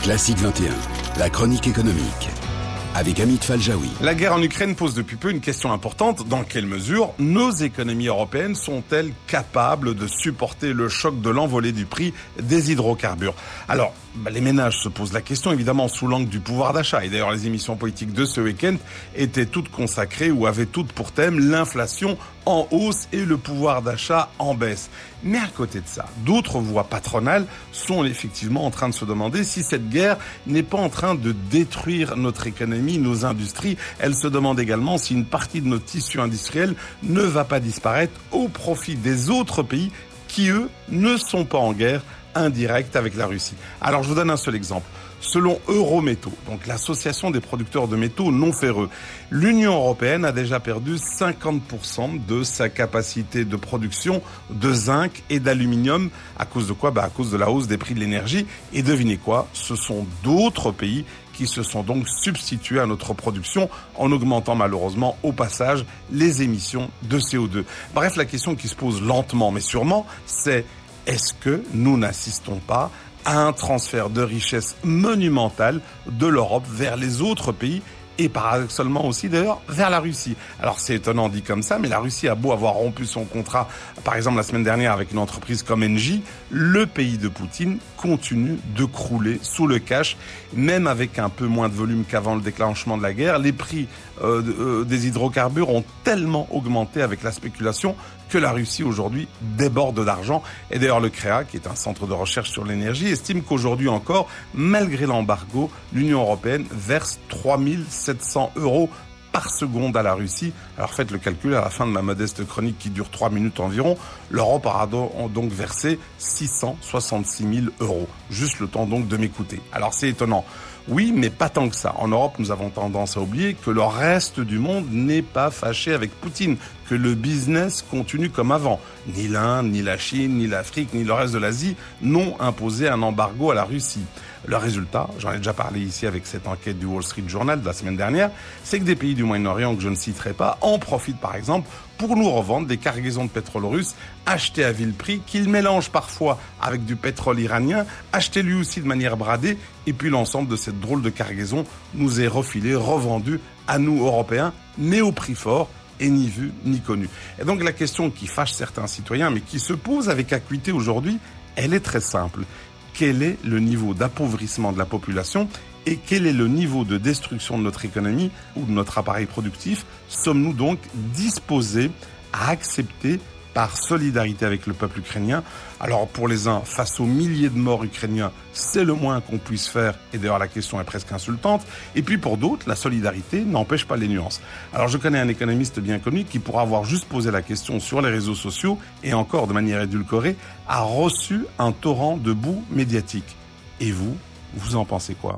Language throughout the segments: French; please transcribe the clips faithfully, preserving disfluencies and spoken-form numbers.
Classique vingt et un, la chronique économique. Avec Amit Faljaoui. La guerre en Ukraine pose depuis peu une question importante. Dans quelle mesure nos économies européennes sont-elles capables de supporter le choc de l'envolée du prix des hydrocarbures? Alors, bah, les ménages se posent la question évidemment sous l'angle du pouvoir d'achat. Et d'ailleurs, les émissions politiques de ce week-end étaient toutes consacrées ou avaient toutes pour thème l'inflation en hausse et le pouvoir d'achat en baisse. Mais à côté de ça, d'autres voix patronales sont effectivement en train de se demander si cette guerre n'est pas en train de détruire notre économie, nos industries. Elles se demandent également si une partie de notre tissu industriel ne va pas disparaître au profit des autres pays qui, eux, ne sont pas en guerre indirecte avec la Russie. Alors, je vous donne un seul exemple. Selon Eurométaux, donc l'association des producteurs de métaux non ferreux, l'Union européenne a déjà perdu cinquante pour cent de sa capacité de production de zinc et d'aluminium. À cause de quoi? Bah, à cause de la hausse des prix de l'énergie. Et devinez quoi? Ce sont d'autres pays qui se sont donc substitués à notre production en augmentant malheureusement au passage les émissions de C O deux. Bref, la question qui se pose lentement mais sûrement, c'est est-ce que nous n'assistons pas à un transfert de richesse monumental de l'Europe vers les autres pays et paradoxalement aussi d'ailleurs vers la Russie. Alors c'est étonnant dit comme ça, mais la Russie a beau avoir rompu son contrat, par exemple la semaine dernière avec une entreprise comme Engie, le pays de Poutine continue de crouler sous le cash, même avec un peu moins de volume qu'avant le déclenchement de la guerre. Les prix euh, euh, des hydrocarbures ont tellement augmenté avec la spéculation que la Russie aujourd'hui déborde d'argent. Et d'ailleurs le C R E A, qui est un centre de recherche sur l'énergie, estime qu'aujourd'hui encore, malgré l'embargo, l'Union européenne verse trois mille sept cents euros par seconde à la Russie. Alors faites le calcul, à la fin de ma modeste chronique qui dure trois minutes environ, l'Europe aura donc versé six cent soixante-six mille euros. Juste le temps donc de m'écouter. Alors c'est étonnant. Oui, mais pas tant que ça. En Europe, nous avons tendance à oublier que le reste du monde n'est pas fâché avec Poutine, que le business continue comme avant. Ni l'Inde, ni la Chine, ni l'Afrique, ni le reste de l'Asie n'ont imposé un embargo à la Russie. Le résultat, j'en ai déjà parlé ici avec cette enquête du Wall Street Journal de la semaine dernière, c'est que des pays du Moyen-Orient que je ne citerai pas en profitent par exemple pour nous revendre des cargaisons de pétrole russe achetées à vil prix, qu'ils mélangent parfois avec du pétrole iranien, acheté lui aussi de manière bradée, et puis l'ensemble de cette drôle de cargaison nous est refilé, revendu à nous Européens, mais au prix fort, et ni vu ni connu. Et donc la question qui fâche certains citoyens, mais qui se pose avec acuité aujourd'hui, elle est très simple. Quel est le niveau d'appauvrissement de la population et quel est le niveau de destruction de notre économie ou de notre appareil productif? Sommes-nous donc disposés à accepter par solidarité avec le peuple ukrainien? Alors pour les uns, face aux milliers de morts ukrainiens, c'est le moins qu'on puisse faire, et d'ailleurs la question est presque insultante. Et puis pour d'autres, la solidarité n'empêche pas les nuances. Alors je connais un économiste bien connu qui, pour avoir juste posé la question sur les réseaux sociaux, et encore de manière édulcorée, a reçu un torrent de boue médiatique. Et vous, vous en pensez quoi?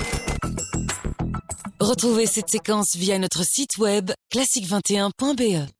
Retrouvez cette séquence via notre site web classique vingt et un point b e.